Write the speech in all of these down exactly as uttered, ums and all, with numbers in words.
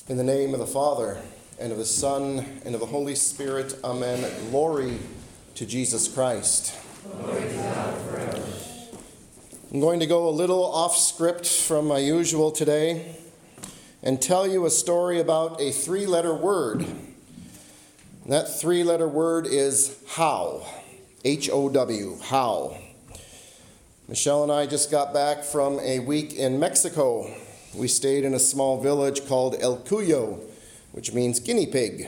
In the name of the Father, and of the Son, and of the Holy Spirit, amen. Glory to Jesus Christ. Glory to God forever. I'm going to go a little off script from my usual today and tell you a story about a three-letter word. And that three-letter word is how. H O W, how. Michelle and I just got back from a week in Mexico. We stayed in a small village called El Cuyo, which means guinea pig.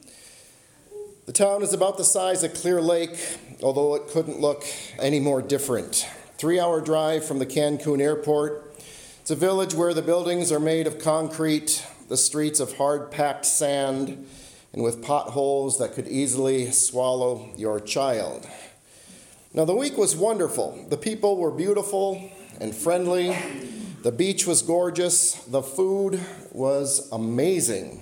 The town is about the size of Clear Lake, although it couldn't look any more different. Three-hour drive from the Cancun airport. It's a village where the buildings are made of concrete, the streets of hard-packed sand, and with potholes that could easily swallow your child. Now, the week was wonderful. The people were beautiful and friendly. The beach was gorgeous. The food was amazing.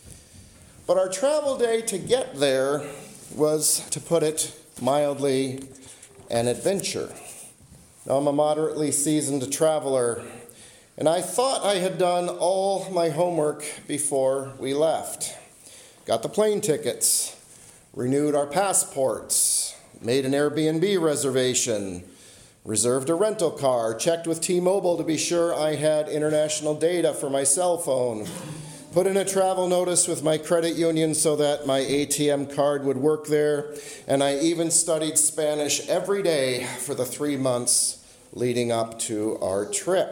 But our travel day to get there was, to put it mildly, an adventure. Now, I'm a moderately seasoned traveler, and I thought I had done all my homework before we left. Got the plane tickets, renewed our passports, made an Airbnb reservation, reserved a rental car, checked with T-Mobile to be sure I had international data for my cell phone, put in a travel notice with my credit union so that my A T M card would work there, and I even studied Spanish every day for the three months leading up to our trip.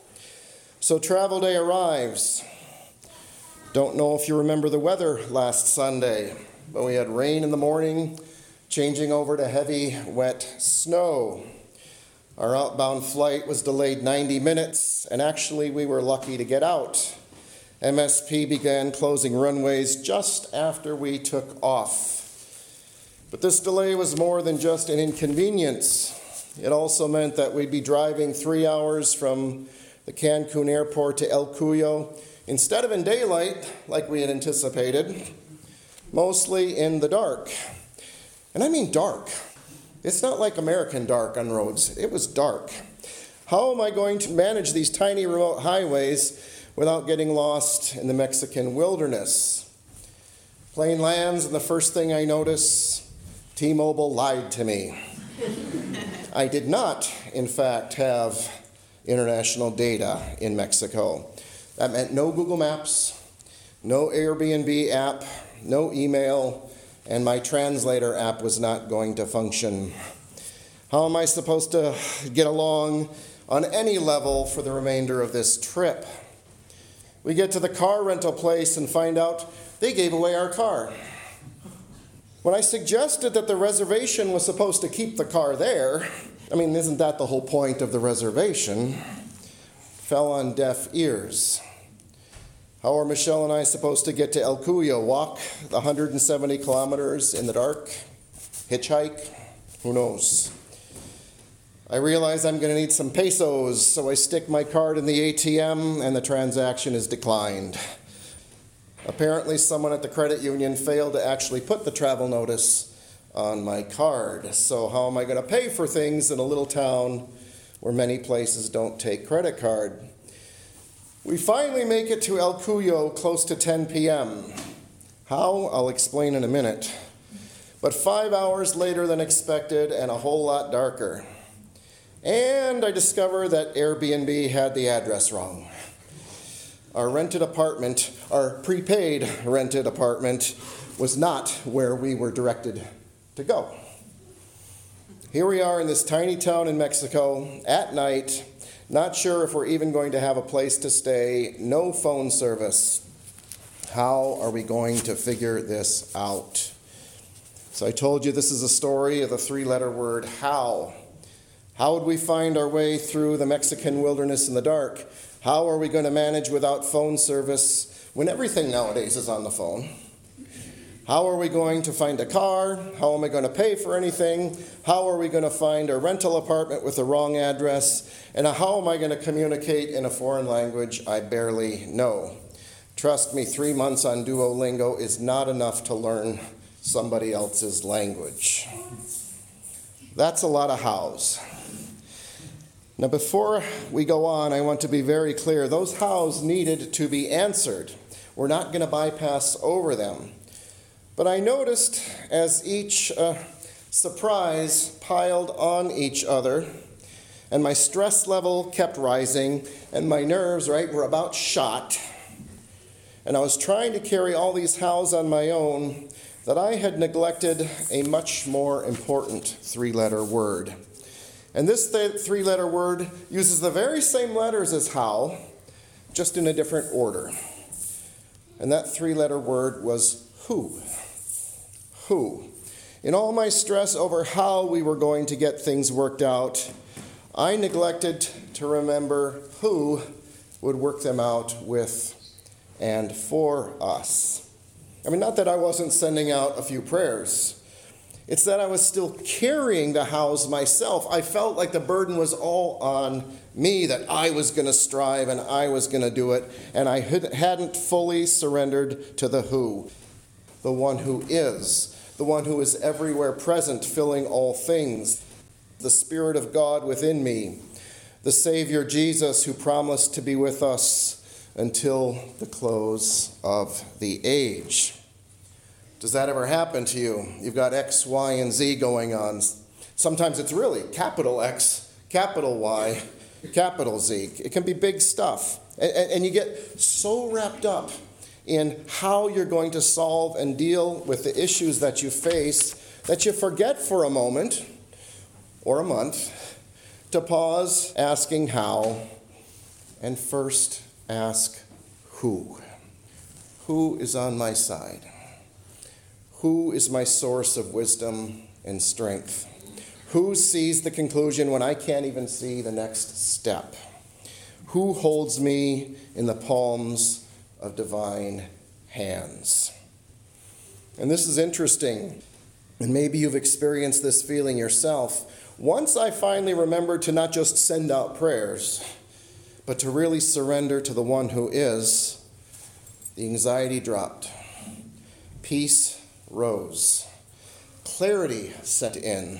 So travel day arrives. Don't know if you remember the weather last Sunday, but we had rain in the morning, changing over to heavy, wet snow. Our outbound flight was delayed ninety minutes, and actually we were lucky to get out. M S P began closing runways just after we took off. But this delay was more than just an inconvenience. It also meant that we'd be driving three hours from the Cancun airport to El Cuyo, instead of in daylight, like we had anticipated, mostly in the dark. And I mean dark. It's not like American dark on roads. It was dark. How am I going to manage these tiny remote highways without getting lost in the Mexican wilderness? Plane lands, and the first thing I notice, T-Mobile lied to me. I did not, in fact, have international data in Mexico. That meant no Google Maps, no Airbnb app, no email, and my translator app was not going to function. How am I supposed to get along on any level for the remainder of this trip? We get to the car rental place and find out they gave away our car. When I suggested that the reservation was supposed to keep the car there, I mean, isn't that the whole point of the reservation? Fell on deaf ears. How are Michelle and I supposed to get to El Cuyo? Walk the one hundred seventy kilometers in the dark? Hitchhike? Who knows? I realize I'm going to need some pesos, so I stick my card in the A T M and the transaction is declined. Apparently someone at the credit union failed to actually put the travel notice on my card. So how am I going to pay for things in a little town where many places don't take credit card? We finally make it to El Cuyo close to ten p.m. How? I'll explain in a minute. But five hours later than expected and a whole lot darker. And I discover that Airbnb had the address wrong. Our rented apartment, our prepaid rented apartment, was not where we were directed to go. Here we are in this tiny town in Mexico at night, not sure if we're even going to have a place to stay, no phone service. How are we going to figure this out? So I told you this is a story of the three-letter word, how. How would we find our way through the Mexican wilderness in the dark? How are we going to manage without phone service when everything nowadays is on the phone? How are we going to find a car? How am I going to pay for anything? How are we going to find a rental apartment with the wrong address? And how am I going to communicate in a foreign language I barely know? Trust me, three months on Duolingo is not enough to learn somebody else's language. That's a lot of hows. Now, before we go on, I want to be very clear. Those hows needed to be answered. We're not going to bypass over them. But I noticed as each uh, surprise piled on each other, and my stress level kept rising, and my nerves, right, were about shot, and I was trying to carry all these hows on my own, that I had neglected a much more important three-letter word. And this th- three-letter word uses the very same letters as how, just in a different order. And that three-letter word was who. Who. In all my stress over how we were going to get things worked out, I neglected to remember who would work them out with and for us. I mean, not that I wasn't sending out a few prayers. It's that I was still carrying the hows myself. I felt like the burden was all on me, that I was going to strive and I was going to do it, and I hadn't fully surrendered to the who, the one who is, the one who is everywhere present, filling all things, the Spirit of God within me, the Savior Jesus who promised to be with us until the close of the age. Does that ever happen to you? You've got X, Y, and Z going on. Sometimes it's really capital X, capital Y, capital Z. It can be big stuff. And, and you get so wrapped up in how you're going to solve and deal with the issues that you face that you forget for a moment or a month to pause asking how and first ask who. Who is on my side? Who is my source of wisdom and strength? Who sees the conclusion when I can't even see the next step? Who holds me in the palms of divine hands? And this is interesting, and maybe you've experienced this feeling yourself. Once I finally remembered to not just send out prayers, but to really surrender to the one who is, the anxiety dropped. Peace rose. Clarity set in.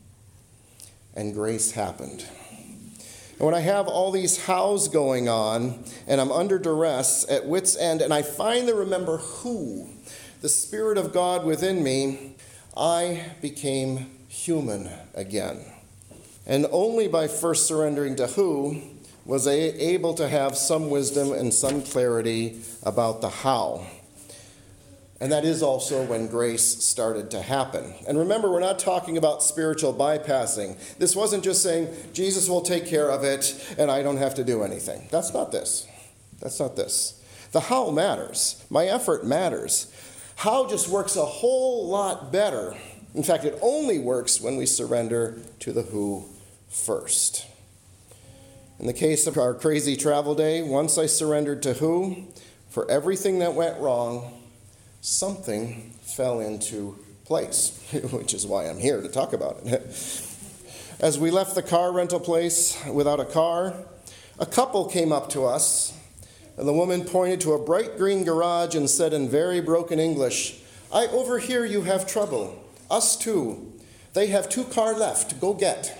And grace happened. And when I have all these hows going on, and I'm under duress, at wit's end, and I finally remember who, the Spirit of God within me, I became human again. And only by first surrendering to who was I able to have some wisdom and some clarity about the how. And that is also when grace started to happen. And remember, we're not talking about spiritual bypassing. This wasn't just saying, Jesus will take care of it and I don't have to do anything. That's not this. That's not this. The how matters. My effort matters. How just works a whole lot better. In fact, it only works when we surrender to the who first. In the case of our crazy travel day, once I surrendered to who, for everything that went wrong, something fell into place, which is why I'm here to talk about it. As we left the car rental place without a car, a couple came up to us, and the woman pointed to a bright green garage and said in very broken English, "I overhear you have trouble. Us too. They have two car left. Go get."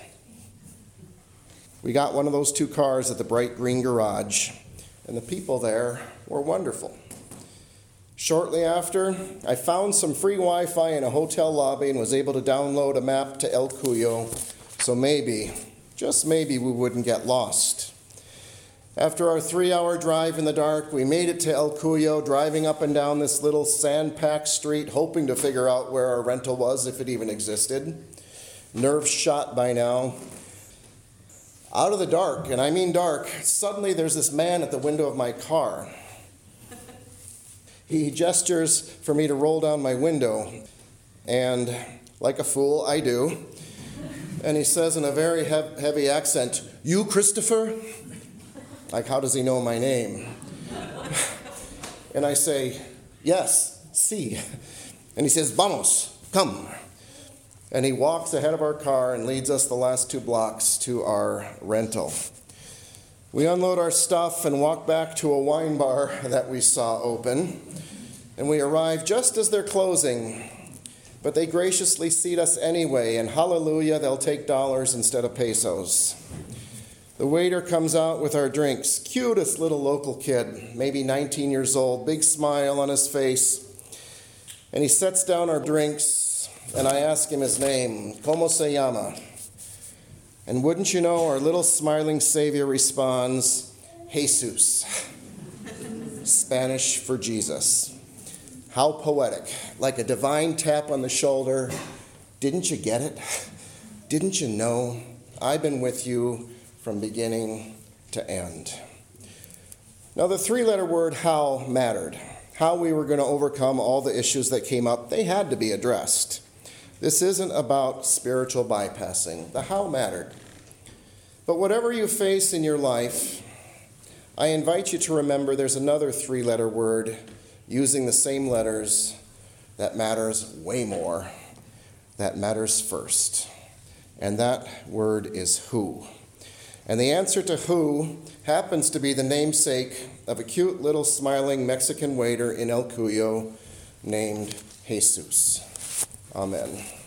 We got one of those two cars at the bright green garage, and the people there were wonderful. Shortly after, I found some free Wi-Fi in a hotel lobby and was able to download a map to El Cuyo, so maybe, just maybe, we wouldn't get lost. After our three-hour drive in the dark, we made it to El Cuyo, driving up and down this little sand-packed street, hoping to figure out where our rental was, if it even existed. Nerves shot by now. Out of the dark, and I mean dark, suddenly there's this man at the window of my car. He gestures for me to roll down my window, and like a fool, I do. And he says in a very he- heavy accent, "You, Christopher?" Like, how does he know my name? And I say, "Yes, sí." And he says, "Vamos, come." And he walks ahead of our car and leads us the last two blocks to our rental. We unload our stuff and walk back to a wine bar that we saw open. And we arrive just as they're closing. But they graciously seat us anyway, and hallelujah, they'll take dollars instead of pesos. The waiter comes out with our drinks. Cutest little local kid, maybe nineteen years old, big smile on his face. And he sets down our drinks, and I ask him his name, ¿Cómo se llama? And wouldn't you know, our little smiling Savior responds, Jesus, Spanish for Jesus. How poetic, like a divine tap on the shoulder. Didn't you get it? Didn't you know? I've been with you from beginning to end. Now, the three-letter word how mattered. How we were going to overcome all the issues that came up, they had to be addressed. This isn't about spiritual bypassing. The how mattered. But whatever you face in your life, I invite you to remember there's another three-letter word using the same letters that matters way more, that matters first. And that word is who. And the answer to who happens to be the namesake of a cute little smiling Mexican waiter in El Cuyo named Jesus. Amen.